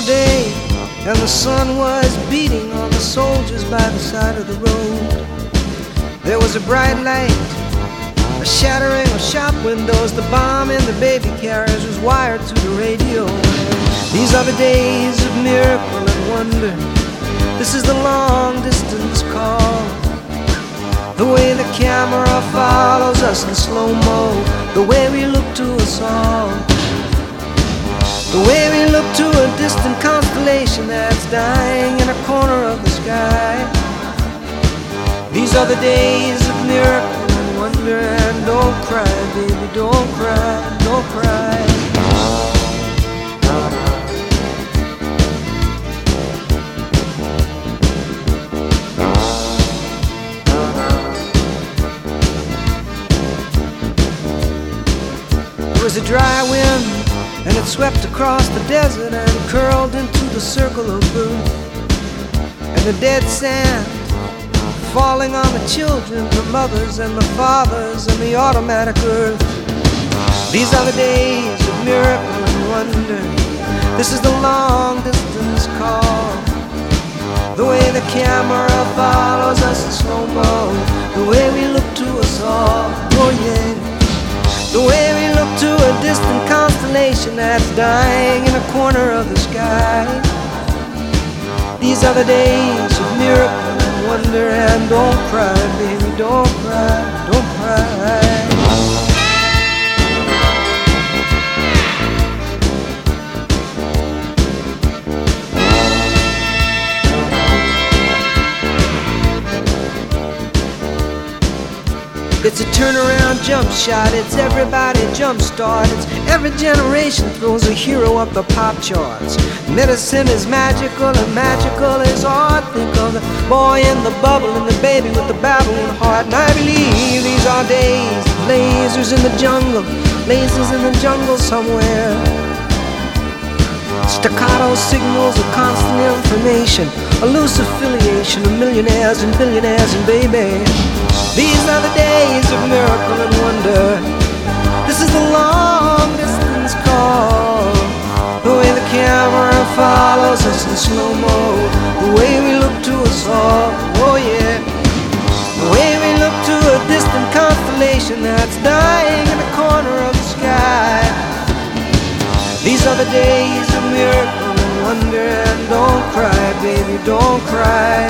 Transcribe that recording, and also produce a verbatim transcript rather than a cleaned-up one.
day, and the sun was beating on the soldiers by the side of the road. There was a bright light, a shattering of shop windows. The bomb in the baby carriage was wired to the radio. These are the days of miracle and wonder. This is the long distance call. The way the camera follows us in slow-mo, the way we look to us all, the way we look to a distant constellation that's dying in a corner of the sky. These are the days of miracle and wonder. And don't cry, baby, don't cry, don't cry. There was a dry wind, and it swept across the desert and curled into the circle of earth. And the dead sand falling on the children, the mothers and the fathers and the automatic earth. These are the days of miracle and wonder. This is the long distance call. The way the camera follows us in slow-mo, the way we look to us all, oh yeah. The way we look to a distant constellation that's dying in a corner of the sky. These are the days of miracle and wonder. And don't cry, baby, don't cry, don't cry. It's a turnaround jump shot, it's everybody jump start. It's every generation throws a hero up the pop charts. Medicine is magical and magical is art. Think of the boy in the bubble and the baby with the babbling heart. And I believe these are days of lasers in the jungle, lasers in the jungle somewhere. Staccato signals of constant information, a loose affiliation of millionaires and billionaires and baby. These are the days of miracle and wonder. This is the long distance call. The way the camera follows us in slow-mo, the way we look to us all, oh yeah. The way we look to a distant constellation that's dying in the corner of the sky. These are the days of miracle and wonder. And don't cry, baby, don't cry.